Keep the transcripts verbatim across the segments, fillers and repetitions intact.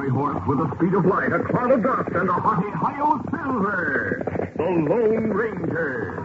gray horse with the speed of light, a cloud of dust, and a hearty Hi-Yo Silver, the Lone Ranger.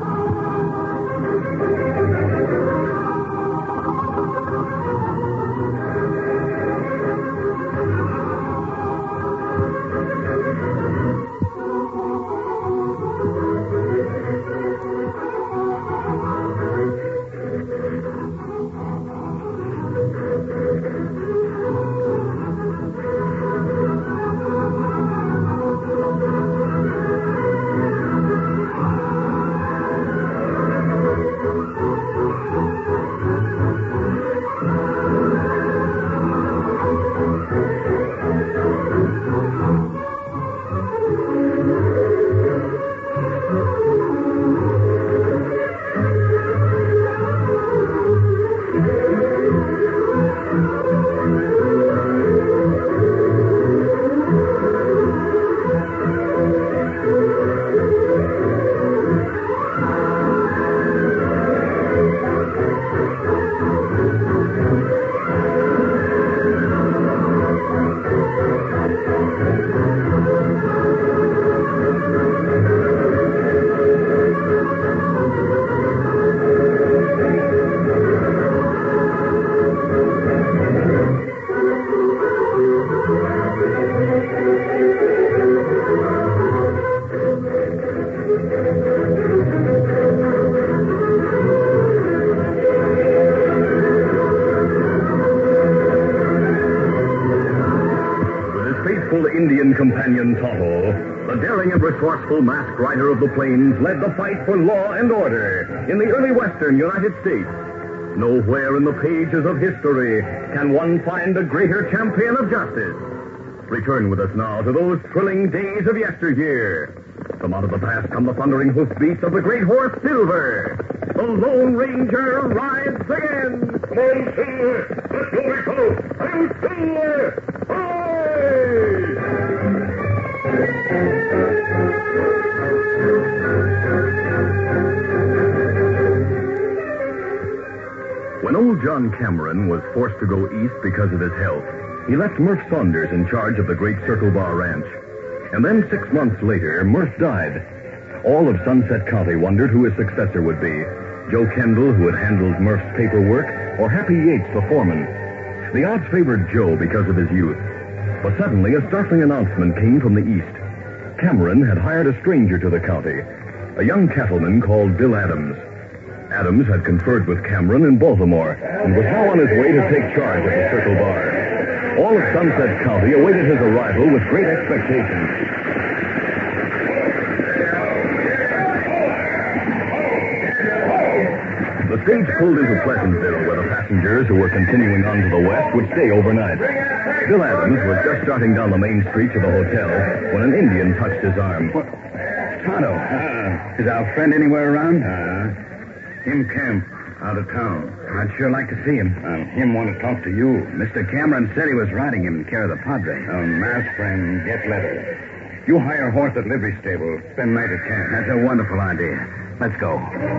Indian companion Tonto, the daring and resourceful masked rider of the plains, led the fight for law and order in the early western United States. Nowhere in the pages of history can one find a greater champion of justice. Return with us now to those thrilling days of yesteryear. From out of the past come the thundering hoofbeats of the great horse Silver. The Lone Ranger rides again. Come on, Silver. Let's go, we fellow. I'm Silver. When old John Cameron was forced to go east because of his health, he left Murph Saunders in charge of the Great Circle Bar Ranch. And then six months later, Murph died. All of Sunset County wondered who his successor would be. Joe Kendall, who had handled Murph's paperwork, or Happy Yates, the foreman. The odds favored Joe because of his youth. But suddenly, a startling announcement came from the east. Cameron had hired a stranger to the county, a young cattleman called Bill Adams. Adams had conferred with Cameron in Baltimore and was now on his way to take charge at the Circle Bar. All of Sunset County awaited his arrival with great expectation. The stage pulled into Pleasantville, where the passengers who were continuing on to the west would stay overnight. Bill Adams was just starting down the main street to the hotel when an Indian touched his arm. What? Tonto. Uh, is our friend anywhere around? Uh, him camp, out of town. I'd sure like to see him. Uh, him want to talk to you. Mister Cameron said he was riding him in care of the Padre. Oh, masked friend, get letter. You hire a horse at livery stable. Spend night at camp. That's a wonderful idea. Let's go.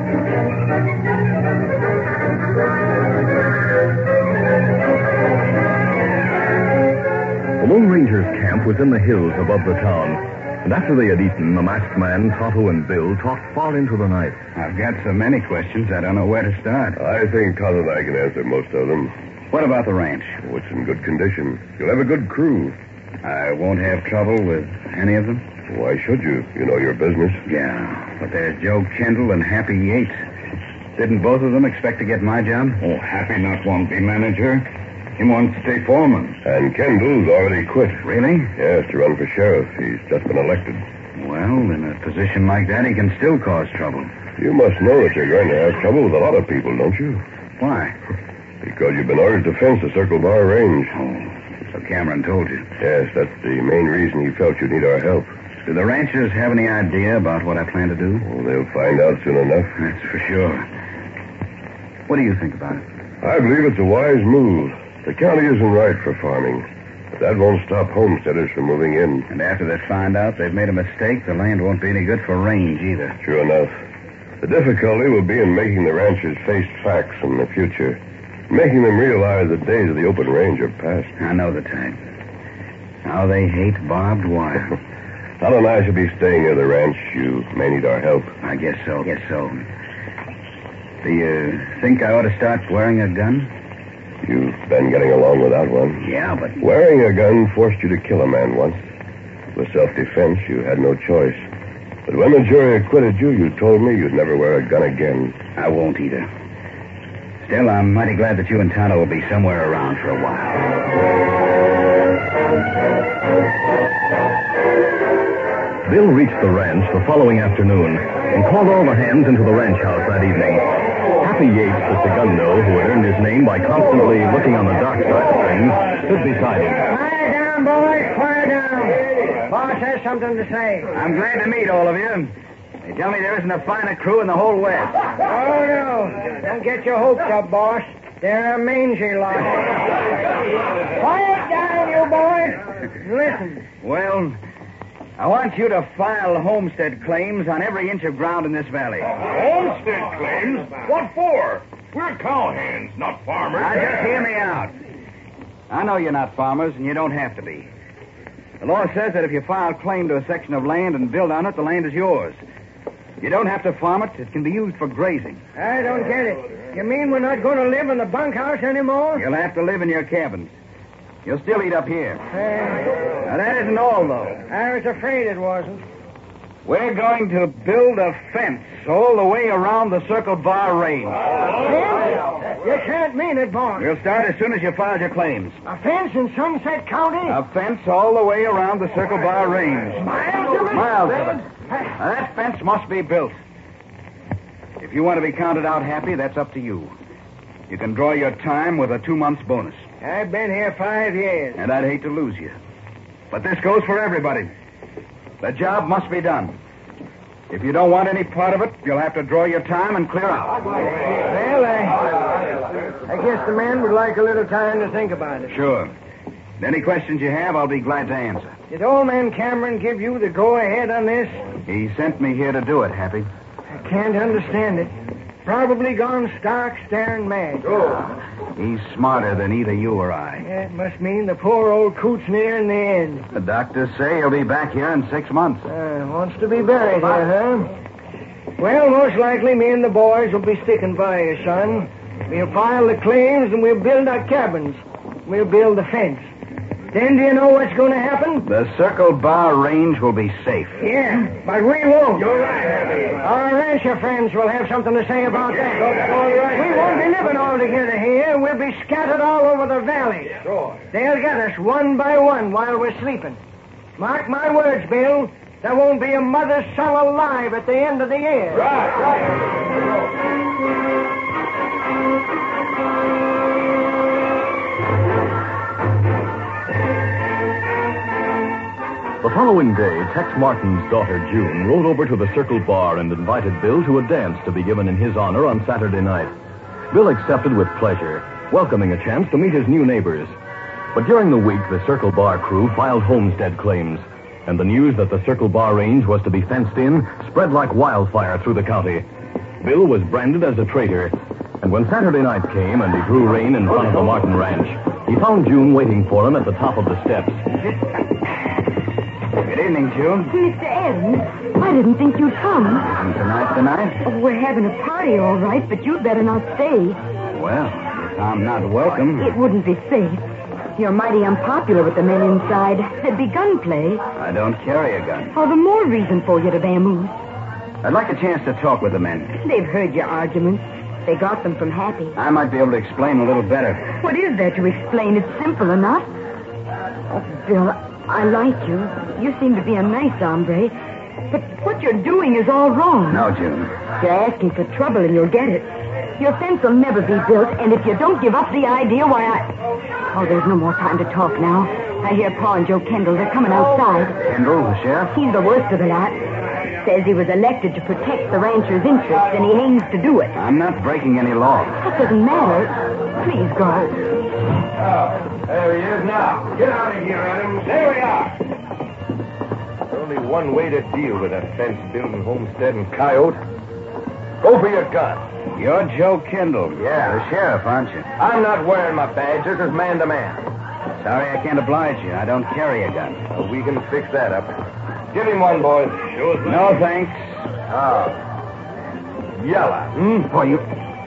The Lone Ranger's camp was in the hills above the town. And after they had eaten, the masked man, Tonto, and Bill talked far into the night. I've got so many questions, I don't know where to start. I think Tonto and I can answer most of them. What about the ranch? Oh, it's in good condition. You'll have a good crew. I won't have trouble with any of them? Why should you? You know your business. Yeah, but there's Joe Kendall and Happy Yates. Didn't both of them expect to get my job? Oh, Happy not want to be manager. He wants to stay foreman. And Kendall's already quit. Really? Yes, to run for sheriff. He's just been elected. Well, in a position like that, he can still cause trouble. You must know that you're going to have trouble with a lot of people, don't you? Why? Because you've been ordered to fence the Circle Bar Range. Oh, so Cameron told you. Yes, that's the main reason he felt you'd need our help. Do the ranchers have any idea about what I plan to do? Well, they'll find out soon enough. That's for sure. What do you think about it? I believe it's a wise move. The county isn't right for farming. But that won't stop homesteaders from moving in. And after they find out they've made a mistake, the land won't be any good for range either. True enough. The difficulty will be in making the ranchers face facts in the future. Making them realize the days of the open range are past. I know the type. How they hate barbed wire. Tonto and I should be staying near the ranch. You may need our help. I guess so, guess so. Do you think I ought to start wearing a gun? You've been getting along without one. Yeah, but... Wearing a gun forced you to kill a man once. It was self-defense. You had no choice. But when the jury acquitted you, you told me you'd never wear a gun again. I won't either. Still, I'm mighty glad that you and Tonto will be somewhere around for a while. Bill reached the ranch the following afternoon and called all the hands into the ranch house that evening. Happy Yates, the segundo, who had earned his name by constantly looking on the dark side of things, stood beside him. Quiet down, boys. Quiet down. Boss has something to say. I'm glad to meet all of you. They tell me there isn't a finer crew in the whole West. Oh, no. Don't get your hopes up, boss. They're a mangy lot. Quiet down, you boys. Listen. Well, I want you to file homestead claims on every inch of ground in this valley. Homestead claims? What for? We're cowhands, not farmers. Now, just hear me out. I know you're not farmers, and you don't have to be. The law says that if you file claim to a section of land and build on it, the land is yours. You don't have to farm it. It can be used for grazing. I don't get it. You mean we're not going to live in the bunkhouse anymore? You'll have to live in your cabins. You'll still eat up here. Uh, Now, that isn't all, though. I was afraid it wasn't. We're going to build a fence all the way around the Circle Bar Range. Fence? You can't mean it, boss. We'll start as soon as you file your claims. A fence in Sunset County? A fence all the way around the Circle Bar Range. Miles of it? Miles of it. Now, that fence must be built. If you want to be counted out happy, that's up to you. You can draw your time with a two-months bonus. I've been here five years. And I'd hate to lose you. But this goes for everybody. The job must be done. If you don't want any part of it, you'll have to draw your time and clear out. Well, I, I guess the man would like a little time to think about it. Sure. Any questions you have, I'll be glad to answer. Did old man Cameron give you the go-ahead on this? He sent me here to do it, Happy. I can't understand it. Probably gone stark, staring mad. He's smarter than either you or I. It must mean the poor old coot's nearing the end. The doctors say he'll be back here in six months. Uh, wants to be buried here, huh? Well, most likely me and the boys will be sticking by you, son. We'll file the claims and we'll build our cabins. We'll build the fence. Then do you know what's going to happen? The Circle Bar Range will be safe. Yeah, but we won't. You're right. Our rancher friends will have something to say about that. All right. We won't be living all together here. We'll be scattered all over the valley. Sure. They'll get us one by one while we're sleeping. Mark my words, Bill. There won't be a mother's son alive at the end of the year. Right, right. The following day, Tex Martin's daughter, June, rode over to the Circle Bar and invited Bill to a dance to be given in his honor on Saturday night. Bill accepted with pleasure, welcoming a chance to meet his new neighbors. But during the week, the Circle Bar crew filed homestead claims, and the news that the Circle Bar Range was to be fenced in spread like wildfire through the county. Bill was branded as a traitor, and when Saturday night came and he drew rein in front of the Martin Ranch, he found June waiting for him at the top of the steps. Good evening, June. Mister Adams, I didn't think you'd come. And tonight's the night? Oh, we're having a party, all right, but you'd better not stay. Well, if I'm not welcome... It wouldn't be safe. You're mighty unpopular with the men inside. There'd be gunplay. I don't carry a gun. All the more reason for you to vamoose. I'd like a chance to talk with the men. They've heard your arguments. They got them from Happy. I might be able to explain a little better. What is there to explain? It's simple enough. Oh, Bill, I like you. You seem to be a nice hombre. But what you're doing is all wrong. No, June. You're asking for trouble and you'll get it. Your fence will never be built, and if you don't give up the idea, why I... Oh, there's no more time to talk now. I hear Pa and Joe Kendall. They're coming outside. Kendall, the sheriff? He's the worst of the lot. Says he was elected to protect the rancher's interests, and he aims to do it. I'm not breaking any law. That doesn't matter. Please go. Oh, there he is now. Get out of here, Adams. There we are. There's only one way to deal with a fence-building homestead and coyote. Go for your gun. You're Joe Kendall. Yeah, the sheriff, aren't you? I'm not wearing my badge. This is man to man. Sorry I can't oblige you. I don't carry a gun. Well, we can fix that up. Give him one, boys. Sure thing. No, thanks. Ah. Yalla. Hmm? Boy, you...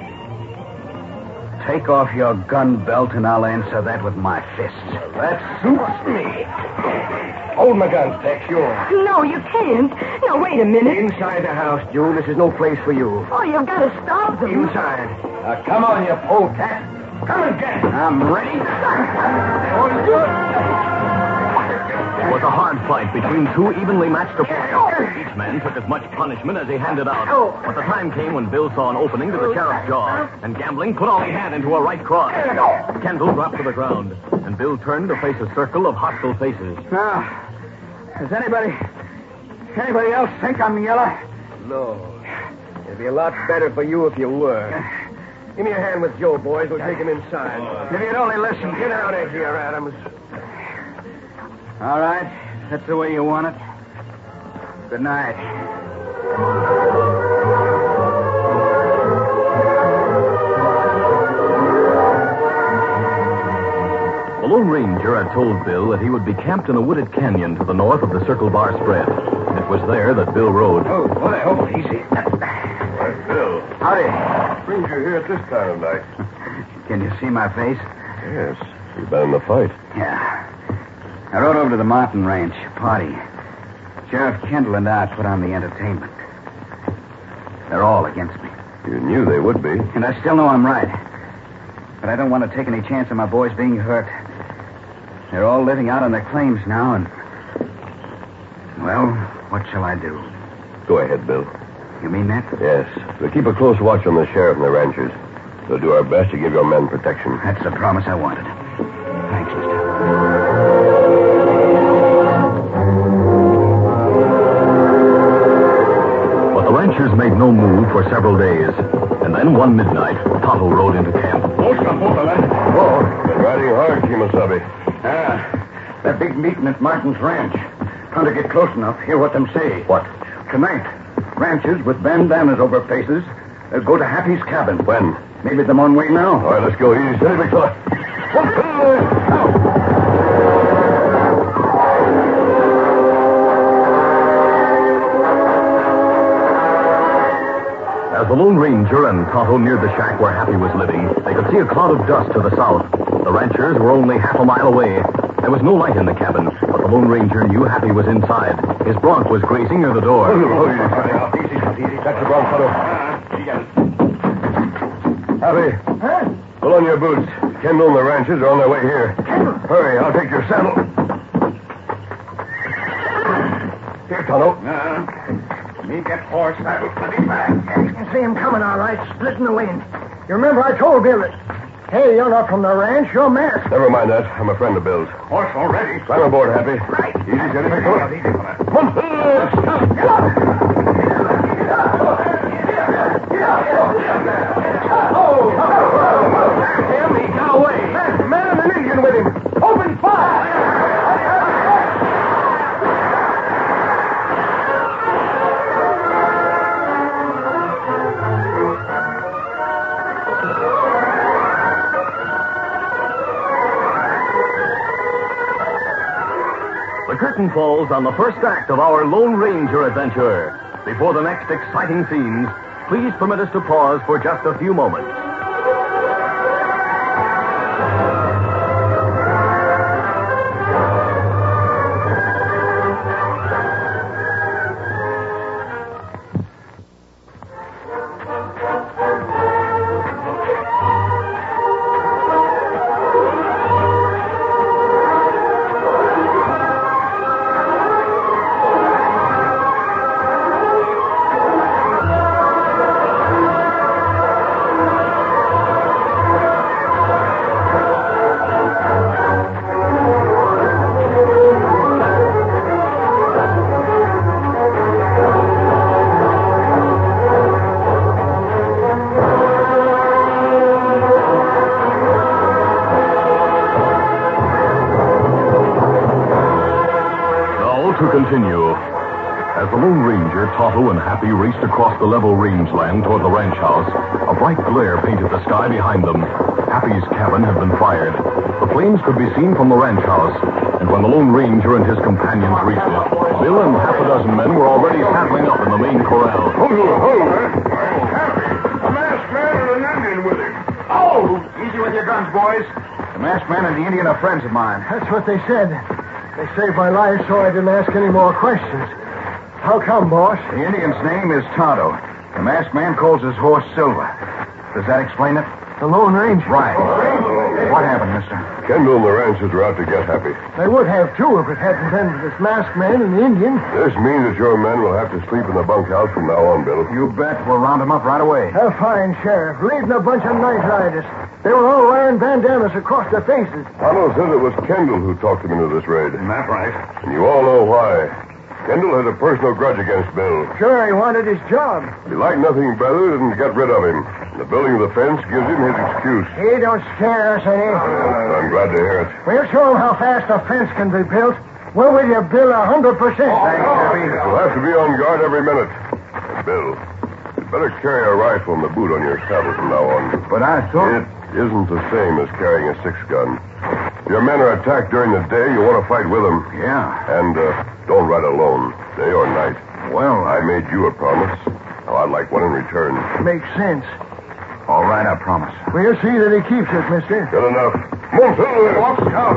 Take off your gun belt and I'll answer that with my fists. That suits me. Hold my guns, Tex. Yours. No, you can't. Now, wait a minute. Inside the house, June. This is no place for you. Oh, you've got to stop them. Inside. Now, come on, you polecat. Come and get it. I'm ready. It was a hard fight between two evenly matched opponents. Each man took as much punishment as he handed out. But the time came when Bill saw an opening to the sheriff's jaw, and Gambling put all he had into a right cross. Kendall dropped to the ground, and Bill turned to face a circle of hostile faces. Now, does anybody... anybody else think I'm yellow? No. It'd be a lot better for you if you were. Give me a hand with Joe, boys. We'll take him inside. If you'd only listen. Get out of here, Adams. All right. That's the way you want it. Good night. The Lone Ranger had told Bill that he would be camped in a wooded canyon to the north of the Circle Bar spread. It was there that Bill rode. Oh, boy, oh, easy. Where's Bill? Howdy. Brings you here at this time of night. Can you see my face? Yes. You've been in the fight. Yeah. I rode over to the Martin Ranch, party. Sheriff Kendall and I put on the entertainment. They're all against me. You knew they would be. And I still know I'm right. But I don't want to take any chance of my boys being hurt. They're all living out on their claims now, and... well, what shall I do? Go ahead, Bill. You mean that? Yes. We'll keep a close watch on the sheriff and the ranchers. We'll do our best to give your men protection. That's the promise I wanted. Thanks, mister. But the ranchers made no move for several days. And then one midnight, Tonto rode into camp. Oh, been riding hard, Kemosabe. Ah, that big meeting at Martin's Ranch. Trying to get close enough, hear what them say. What? Tonight, ranchers with bandanas over faces uh, go to Happy's cabin. When? Maybe they're on way now. All right, let's go. Easy, steady, big fella. As the Lone Ranger and Tonto neared the shack where Happy was living, they could see a cloud of dust to the south. The ranchers were only half a mile away. There was no light in the cabin, but the Lone Ranger knew Happy was inside. His bronc was grazing near the door. Oh, easy, easy. That's the bronc, fellow. Happy. Huh? Pull on your boots. Kendall and the ranchers are on their way here. Kendall? Hurry, I'll take your saddle. Here, Tonto. Uh, me get horse saddle plenty back. You can see him coming all right, splitting the wind. You remember I told Bill that... Hey, you're not from the ranch. You're masked. Never mind that. I'm a friend of Bill's. Horse already. Climb aboard, Happy. Right. Easy, steady, big fella. Easy, fella. Come on. Get up! Him, he got away. Man, man and an Indian with him. Open fire! The curtain falls on the first act of our Lone Ranger adventure. Before the next exciting scenes, please permit us to pause for just a few moments. To continue. As the Lone Ranger, Tonto, and Happy raced across the level rangeland toward the ranch house, a bright glare painted the sky behind them. Happy's cabin had been fired. The flames could be seen from the ranch house, and when the Lone Ranger and his companions reached it, Bill and half a dozen men were already saddling up in the main corral. Hold on, hold on. Happy, a masked man and an Indian with him. Oh! Easy with your guns, boys. The masked man and the Indian are friends of mine. That's what they said. They saved my life, so I didn't ask any more questions. How come, boss? The Indian's name is Tonto. The masked man calls his horse Silver. Does that explain it? The Lone Ranger. Right. What happened, mister? Kendall and the ranchers are out to get Happy. They would have, too, if it hadn't been for this masked man and the Indian. This means that your men will have to sleep in the bunkhouse from now on, Bill. You bet. We'll round them up right away. A fine sheriff, leading a bunch of night riders. They were all wearing bandanas across their faces. Tonto said it was Kendall who talked them into this raid. That's right. And you all know why. Kendall has a personal grudge against Bill. Sure, he wanted his job. He liked nothing better than to get rid of him. And the building of the fence gives him his excuse. He don't scare us any. Well, I'm glad to hear it. We'll show him how fast a fence can be built. We're with you, Bill, a hundred percent. Thanks, Happy. You'll have to be on guard every minute. And Bill, you'd better carry a rifle and the boot on your saddle from now on. But I thought... It isn't the same as carrying a six-gun. If your men are attacked during the day, you want to fight with them. Yeah. And uh, don't ride alone, day or night. Well, I made you a promise. Now, I'd like one in return. Makes sense. All right, I promise. We'll see that he keeps it, mister. Good enough. Come on, Silver. Walk, Scout.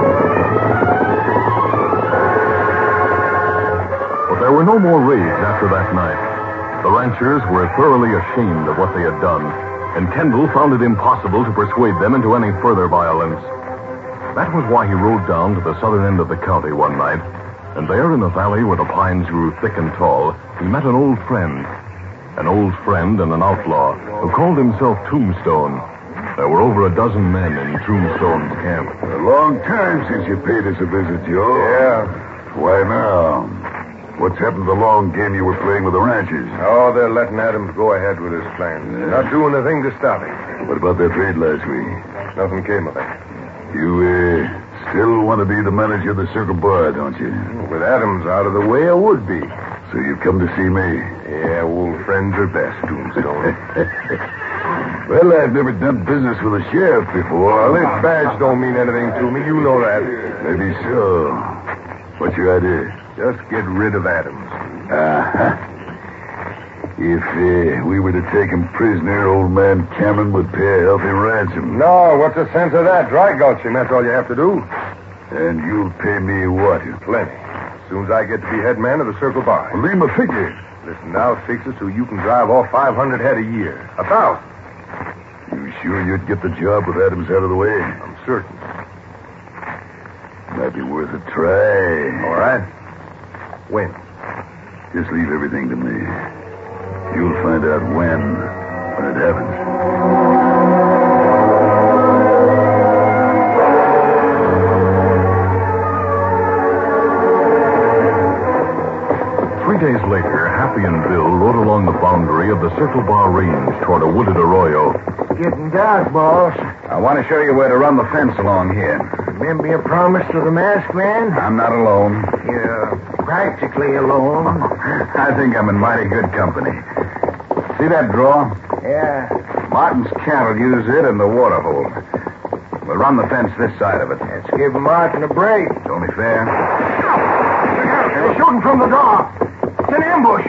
But there were no more raids after that night. The ranchers were thoroughly ashamed of what they had done, and Kendall found it impossible to persuade them into any further violence. That was why he rode down to the southern end of the county one night, and there in the valley where the pines grew thick and tall, he met an old friend. An old friend and an outlaw who called himself Tombstone. There were over a dozen men in Tombstone's camp. A long time since you paid us a visit, Joe. Yeah. Why now? What's happened to the long game you were playing with the ranchers? Oh, they're letting Adams go ahead with his plans. They're not doing a thing to stop him. What about their trade last week? Nothing came of it. You, uh, still want to be the manager of the Circle Bar, don't you? With Adams out of the way, I would be. So you've come to see me? Yeah, old friends are best, Tombstone. Well, I've never done business with a sheriff before. Well, this badge don't mean anything to me. You know that. Maybe so. What's your idea? Just get rid of Adams. Uh-huh. If uh, we were to take him prisoner, old man Cameron would pay a healthy ransom. No, what's the sense of that? Dry gulch him, that's all you have to do. And you'll pay me what? Plenty. As soon as I get to be head man of the Circle Bar. Well, name a figure. Listen, I'll fix it so you can drive off five hundred head a year. A thousand. You sure you'd get the job with Adams out of the way? I'm certain. Might be worth a try. All right. When? Just leave everything to me. You'll find out when, when it happens. Three days later, Happy and Bill rode along the boundary of the Circle Bar Range toward a wooded arroyo. Getting dark, boss. I want to show you where to run the fence along here. Remember your promise to the masked man? I'm not alone. You're practically alone. I think I'm in mighty good company. See that draw? Yeah. Martin's cattle use it and the water hole. We'll run the fence this side of it. Let's give Martin a break. It's only fair. They're shooting from the door. It's an ambush.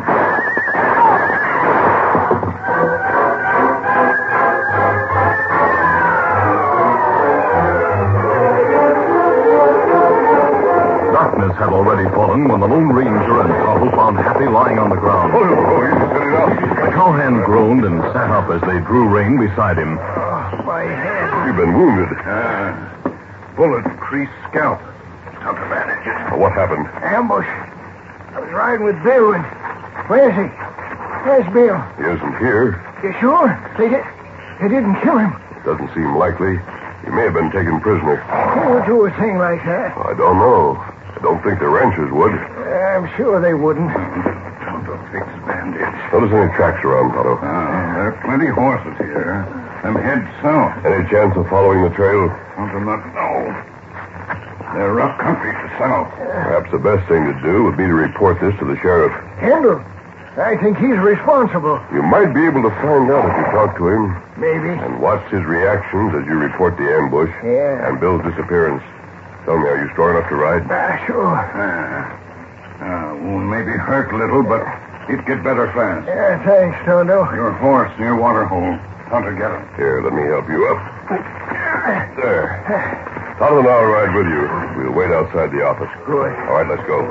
Darkness had already fallen when the Lone Ranger and Tonto found Happy lying on the ground. Oh, oh, you set it up. The cowhand groaned and sat up as they drew rein beside him. Oh, my head. You've been wounded. Uh, bullet creased scalp. Took a bandage. What happened? Ambush. I was riding with Bill and... Where's he? Where's Bill? He isn't here. You sure? They, did... they didn't kill him. Doesn't seem likely. He may have been taken prisoner. Who would do a thing like that? I don't know. I don't think the ranchers would. I'm sure they wouldn't. Tonto fixed bandage. Notice any tracks around, Tonto? Uh, there are plenty horses here. Them head south. Any chance of following the trail? Tonto not know. They're rough country to south. Perhaps the best thing to do would be to report this to the sheriff. Kendall, I think he's responsible. You might be able to find out if you talk to him. Maybe. And watch his reactions as you report the ambush. Yeah. And Bill's disappearance. Tell me, are you strong enough to ride? Ah, sure. Uh, uh, wound may be hurt a little, but it'd get better fast. Yeah, thanks, Tonto. Your horse near Waterhole. Hunter, get him. Here, let me help you up. There. Tonto and I'll ride with you. We'll wait outside the office. Good. All right, let's go.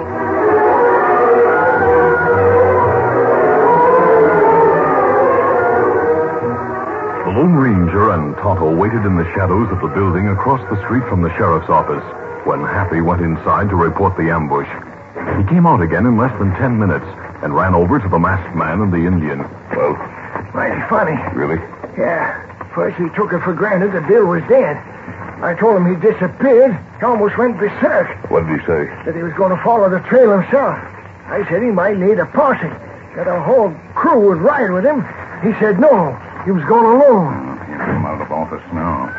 The Lone Ranger and Tonto waited in the shadows of the building across the street from the sheriff's office when Happy went inside to report the ambush. He came out again in less than ten minutes and ran over to the masked man and the Indian. Well, Mighty funny. really? Yeah. First he took it for granted that Bill was dead. I told him he disappeared. He almost went berserk. What did he say? That he was going to follow the trail himself. I said he might need a posse. That a whole crew would ride with him. He said no. He was going alone. Uh, he'll come out of office now.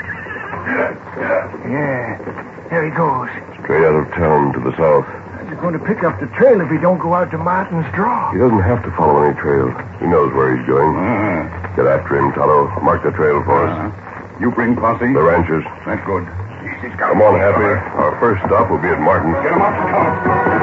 Yeah. There he goes. Straight out of town to the south. He's going to pick up the trail if he don't go out to Martin's Draw. He doesn't have to follow any trail. He knows where he's going. Uh, Get after him, Tonto. Mark the trail for us. uh, you bring posse? The ranchers. That's good. Easy, Scout. Come on, Happy. Our first stop will be at Martin's. Get him up, Scout.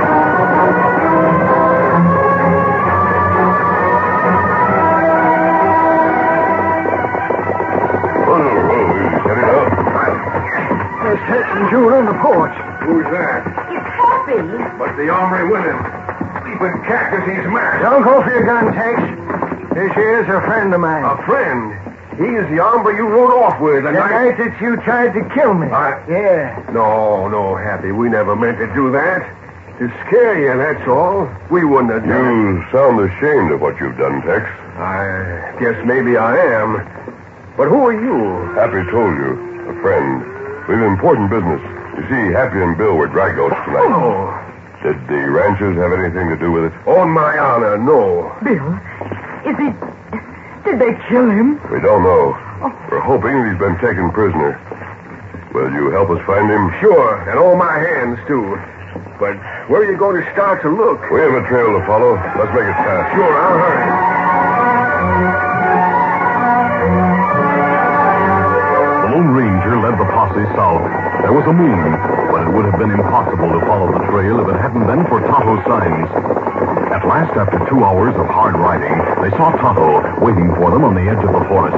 Whoa, whoa, easy, steady now. There's Tex and June on the porch. Who's that? It's Happy. What's the hombre with him? Keeping cactus, he's mad. Don't go for your gun, Tex. This here's a friend of mine. A friend? He's the hombre you rode off with The the night... night that you tried to kill me. I- Yeah. No, no, Happy. We never meant to do that. To scare you, that's all. We wouldn't have done it. You sound ashamed of what you've done, Tex. I guess maybe I am. But who are you? Happy told you. A friend. We've important business. You see, Happy and Bill were drag outs tonight. Oh, Did the ranchers have anything to do with it? on my honor, no. Bill, is it... Did they kill him? We don't know. We're hoping he's been taken prisoner. Will you help us find him? Sure, and all my hands, too. But where are you going to start to look? We have a trail to follow. Let's make it fast. Sure, I'll hurry. The Lone Ranger led the posse south. There was a moon, but it would have been impossible to follow the trail if it hadn't been for Tonto's signs. At last, after two hours of hard riding, they saw Tonto waiting for them on the edge of the forest.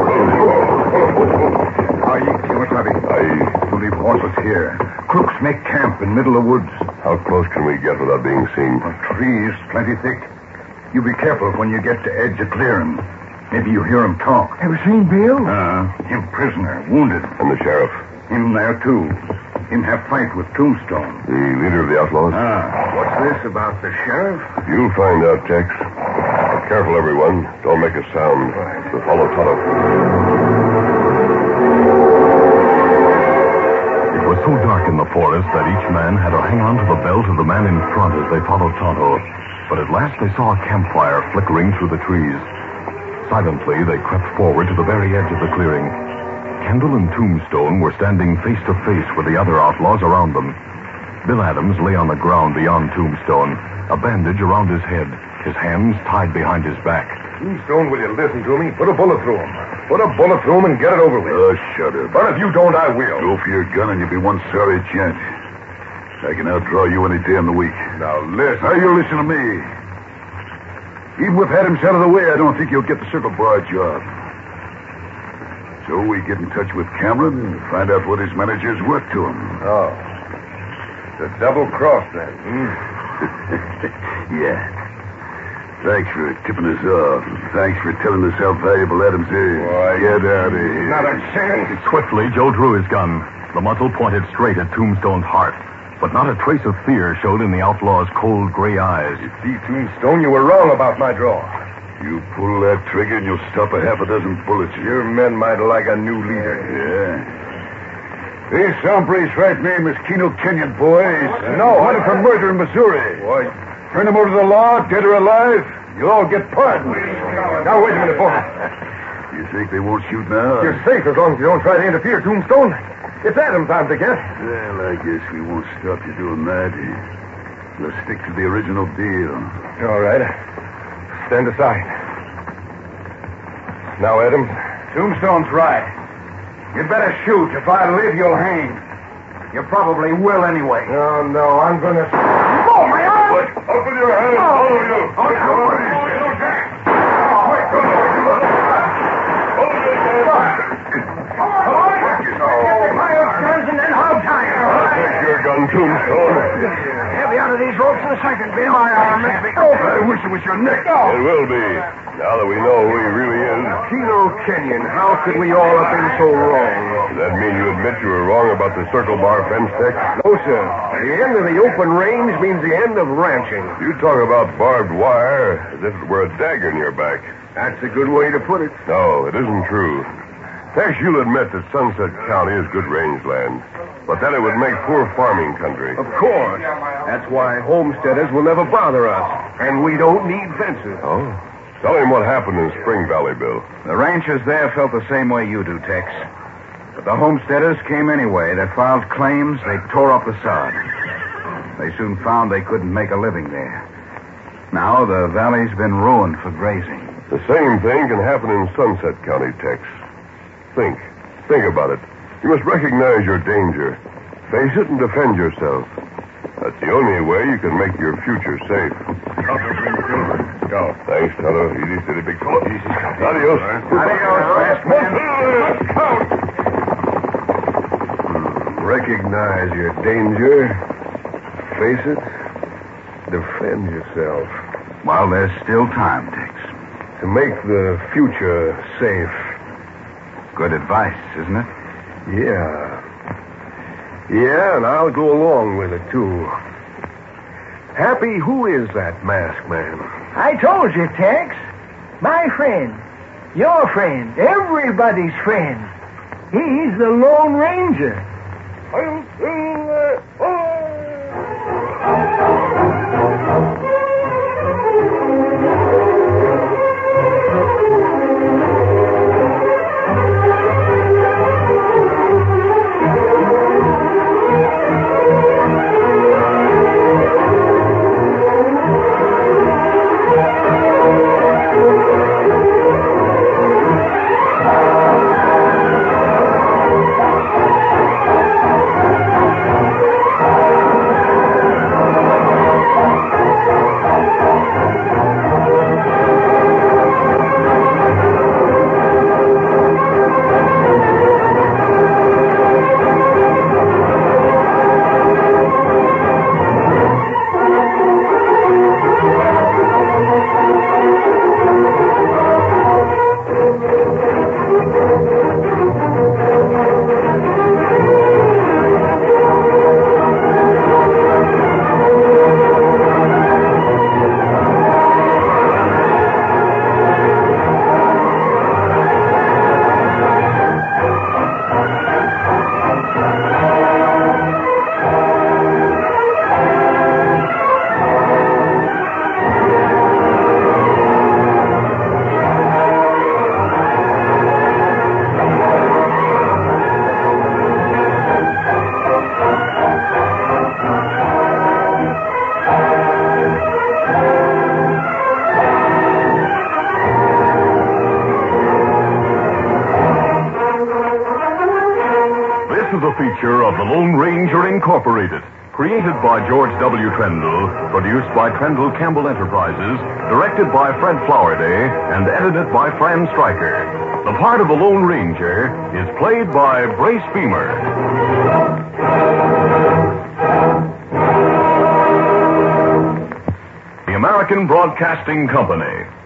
Are you sure, Happy? I... To leave horses here. Crooks make camp in middle of woods. How close can we get without being seen? Trees plenty thick. You be careful when you get to edge of clearing. Maybe you hear him talk. Have you seen Bill? Uh, him prisoner, wounded. And the sheriff. Him there, too. Him have fight with Tombstone. The leader of the outlaws. Ah. What's this about the sheriff? You'll find out, Tex. Careful, everyone. Don't make a sound. We'll follow Tonto. It was so dark in the forest that each man had to hang on to the belt of the man in front as they followed Tonto. But at last they saw a campfire flickering through the trees. Silently, they crept forward to the very edge of the clearing. Kendall and Tombstone were standing face to face with the other outlaws around them. Bill Adams lay on the ground beyond Tombstone, a bandage around his head, his hands tied behind his back. Tombstone, will you listen to me? Put a bullet through him. Put a bullet through him and get it over with. Oh, shut up. But if you don't, I will. Go for your gun and you'll be one sorry gent. I can outdraw you any day in the week. Now, listen. Now, you listen to me. Even with had him out of the way, I don't think you'll get the circle bar job. So we get in touch with Cameron and find out what his manager's worth to him. Oh. The double cross, then. Hmm? Yeah. Thanks for tipping us off. Thanks for telling us how valuable Adams is. Why, get out of here. Not a chance. Swiftly, Joe drew his gun. The muzzle pointed straight at Tombstone's heart. But not a trace of fear showed in the outlaw's cold gray eyes. You see, Tombstone, you were wrong about my draw. You pull that trigger and you'll stop a half a dozen bullets. Your men might like a new leader. Yeah. This hombre's right name is Keno Kenyon, boys. No, wanted for murder in Missouri. Boy. Turn him over to the law, dead or alive. You'll all get pardoned. Now, wait a minute, boy. You think they won't shoot now? You're safe as long as you don't try to interfere, Tombstone. It's Adams, I'm thinking. Well, I guess we won't stop you doing that. We'll stick to the original deal. All right. Stand aside. Now, Adams. Tombstone's right. You'd better shoot. If I live, you'll hang. You probably will anyway. No, no, I'm going to... Oh, my arm! What? Up with your hands, all of you. Oh, Quick, no. come on. Quick, come on. Hold your hands. Guns and then hog tie him. Take your gun, Tombstone. He'll be out of these ropes in a second, Bill. My arm is big. I wish it was your neck. It will be. Now that we know who he really is. Keno Kenyon, how could we all have been so wrong? Does that mean you admit you were wrong about the circle bar fence, Tex? No, sir. The end of the open range means the end of ranching. You talk about barbed wire as if it were a dagger in your back. That's a good way to put it. No, it isn't true. Tex, you'll admit that Sunset County is good rangeland, but that it would make poor farming country. Of course. That's why homesteaders will never bother us. And we don't need fences. Oh? Tell him what happened in Spring Valley, Bill. The ranchers there felt the same way you do, Tex. But the homesteaders came anyway. They filed claims. They tore up the sod. They soon found they couldn't make a living there. Now the valley's been ruined for grazing. The same thing can happen in Sunset County, Tex. Think. Think about it. You must recognize your danger. Face it and defend yourself. That's the only way you can make your future safe. Go. Thanks, Tonto. Easy, steady, big fella. Easy. Adios. Adios, fast man. Recognize your danger. Face it. Defend yourself. Well, there's still time, Tex. To make the future safe. Good advice, isn't it? Yeah. Yeah, and I'll go along with it, too. Happy, who is that masked man? I told you, Tex. My friend. Your friend. Everybody's friend. He's the Lone Ranger. Feature of the Lone Ranger Incorporated. Created by George W. Trendle, produced by Trendle Campbell Enterprises, directed by Fred Flowerday, and edited by Fran Stryker. The part of the Lone Ranger is played by Brace Beamer. The American Broadcasting Company.